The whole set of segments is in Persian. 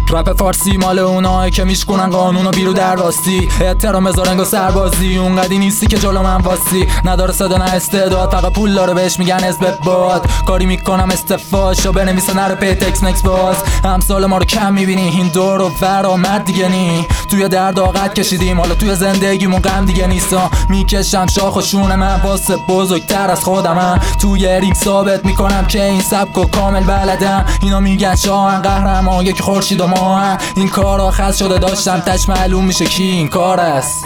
رپ فارسی مال اونایی که میشکنن قانونو بیرو در راستی. احترام بذار انگار سربازی، اونقدی نیستی که جلو من واسی. نداره صدا نه استعداد، فقط پول داره بهش میگن حزب باد. کاری میکنم استفاشو بنویسه نره پی تکس نکس باز. همسال ما رو کم میبینی، این دور و ور مرد دیگه نی. توی درد آقت کشیدیم، حالا توی زندگیمون غم دیگه نیستا. میکشم شاخ و شونه من واسه بزرگتر از خودمم. توی رینگ ثابت میکنم که این سبکو کامل بلدم. اینا میگن شاهن قهرمان یک خورشید و ماهن. این کارا خاص شده داشتم تش معلوم میشه کی این کار است.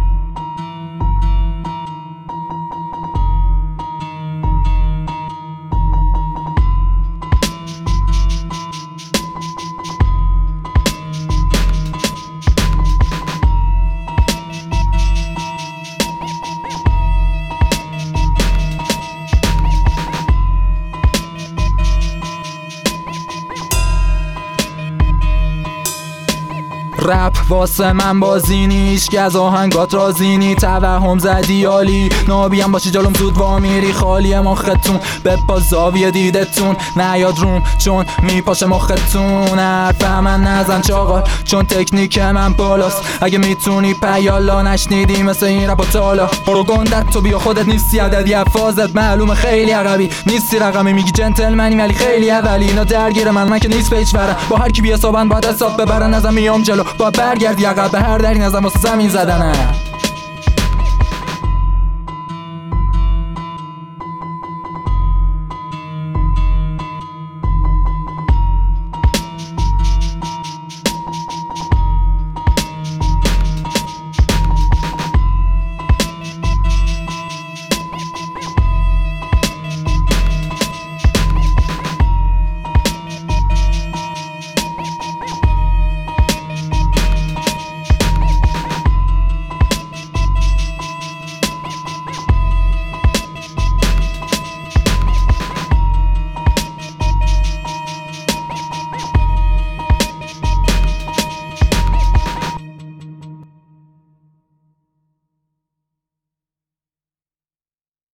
رپ واسه من بازی نیست که از آهنگات راضی نی. توهم زدی عالی، نابیم باشی جلوم زود وامیری. خالی مختون بپا زاویه دیدتون نیاد روم چون میپاشه مختون. حرف من نزن چاقال چون تکنیک من بالاست. اگه میتونی پیالا نشنیدی مثل این رپ و تالا. برو گندت تو بیا خودت نیستی عددی، افاظت معلومه خیلی عقبی نیستی. رقمی میگی جنتلمنی ولی خیلی اولی. اینا درگیر من که نیست پیچ برم. با هر کی بیا صابن باید حساب ببرن. ازم میام جلو با برگردی عقب به هر دری نزم واسه زمین زدنه.